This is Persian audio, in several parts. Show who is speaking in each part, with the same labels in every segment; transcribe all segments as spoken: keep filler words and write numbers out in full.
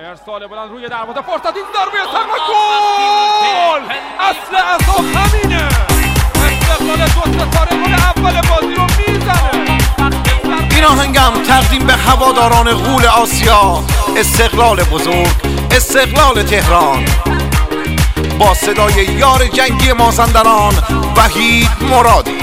Speaker 1: ارسال بلند روی دروازه، فرصت، این ضربه سرما، گل! اصل اساس همینه. استقلال دو ستاره گل اول بازی رو میزنه.
Speaker 2: این آهنگم تقدیم به هواداران غول آسیا، استقلال بزرگ، استقلال تهران، با صدای یار جنگی مازندران وحید مرادی.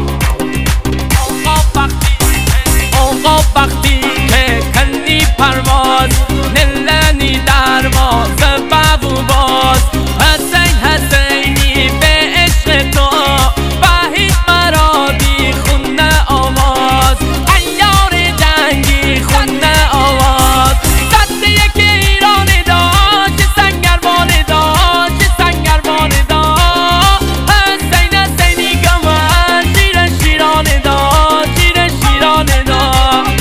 Speaker 3: آقا وقتی که کندی پرواز، نلنی درواز بابو باز، حسین حسینی به عشق تو، وحید مرادی خونه آواز، عیار جنگی خونه آواز، صد یک ایران داشت، سنگربان داشت، سنگربان داشت، حسین حسینی گمان شیر شیران داشت، شیر شیران داشت.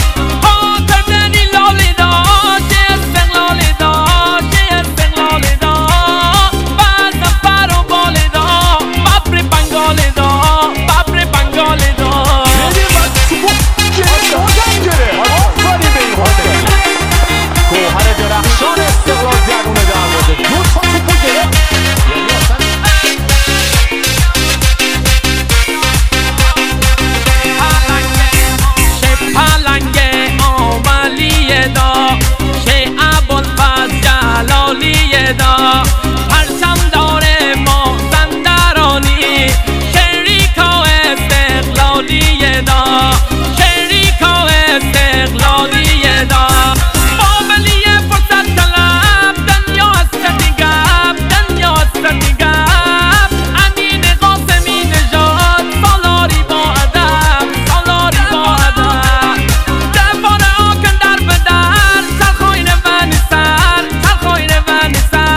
Speaker 3: پرچم داره مازندرانی، شریکا استقلالی دا، شریکا استقلالی دا، بابلی فرصت طلب، دنیا هستی گپ، دنیا هستی گپ، امین قاسمی نژاد، سالاری با ادب، سالاری با ادب، دفار آکن در به در، سرخوین من سر، سرخوین من سر،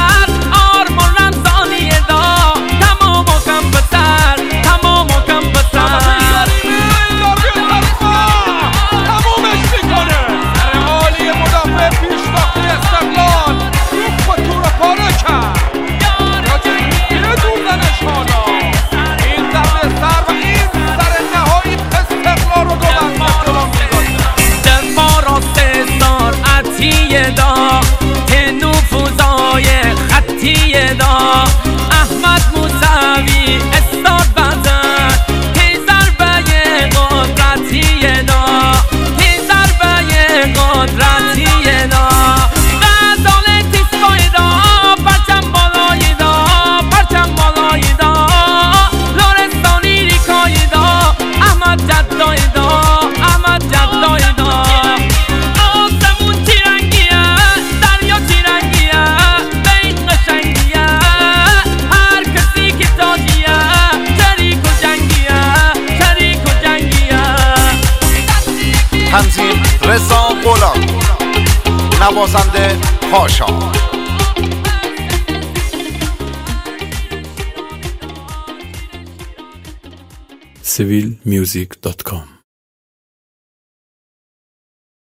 Speaker 3: دا که نفوذای خطی دا، احمد موسوی استاد بزن، که ضربه قدرتی دا، که ضربه قدرتی دا، غزال تیسکای دا، پرچم بالای دا، پرچم بالای دا، لرستانی ریکای دا، احمد جدای دا، احمد جدای دا.
Speaker 2: تنظیم رضا غلام، نوازنده پاشا.
Speaker 4: سیویل میوزیک دات کام